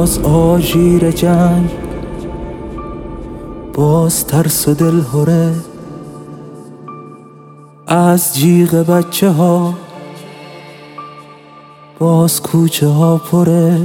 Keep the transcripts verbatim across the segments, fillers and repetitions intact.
باز آژیر جنگ، باز ترس و دلهره از جیغ بچه ها، باز کوچه ها پره.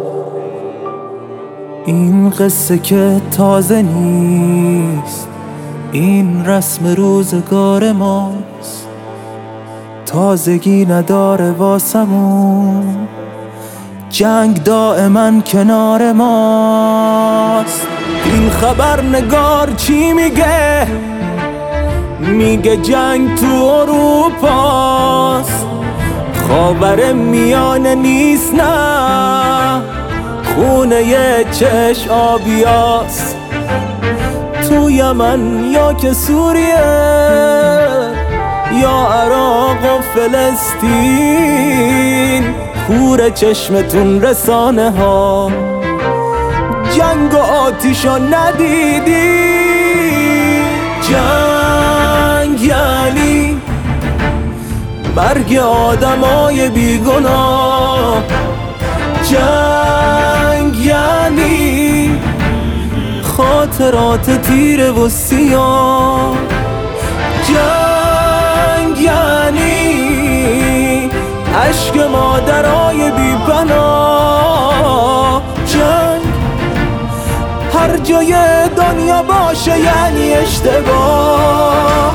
این قصه که تازه نیست، این رسم روزگار ماست، تازگی نداره واسمون، جنگ دائما کنار ماست. این خبرنگار چی میگه؟ میگه جنگ تو اروپاست، خاور میانه نیست، نه خونه یه چشم آبیاست. تو یمن یا که سوریه یا عراق و فلسطین، کور چشمتون رسانه ها، جنگ و آتیشو ندیدی؟ جنگ یعنی مرگ آدمای بیگناه، جنگ یعنی خاطرات تیره و سیاه، جنگ یعنی عشق مادرای بی پناه، جنگ هر جای دنیا باشه یعنی اشتباه.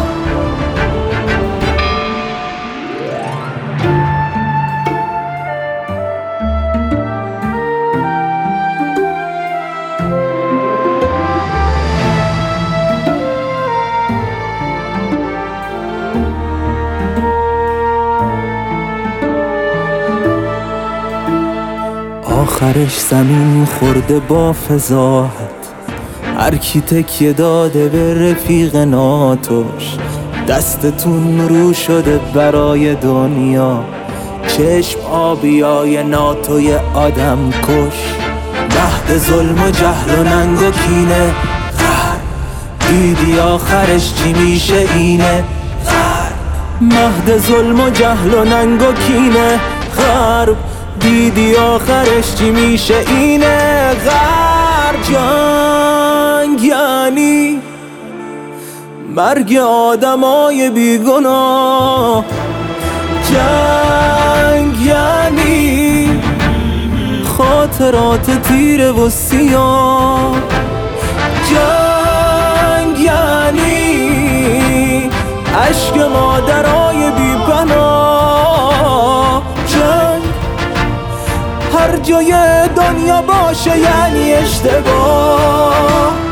آخرش زمین خورده با فضاحت، هر کی تکیه داده به رفیق ناتوش، دستتون رو شده برای دنیا، چشم آبیای ناتوی آدم کش. مهد ظلم و جهل و ننگ و کینه، غر دیدی آخرش چی میشه اینه، غر مهد ظلم و جهل و ننگ و کینه، غر دیدی آخرش چی میشه اینه، غر جنگ یعنی مرگ آدمای بیگناه، جنگ یعنی خاطرات تیره و سیاه، جنگ یعنی عشق مادرای بی پناه، جنگ هر جای دنیا باشه یعنی اشتباه.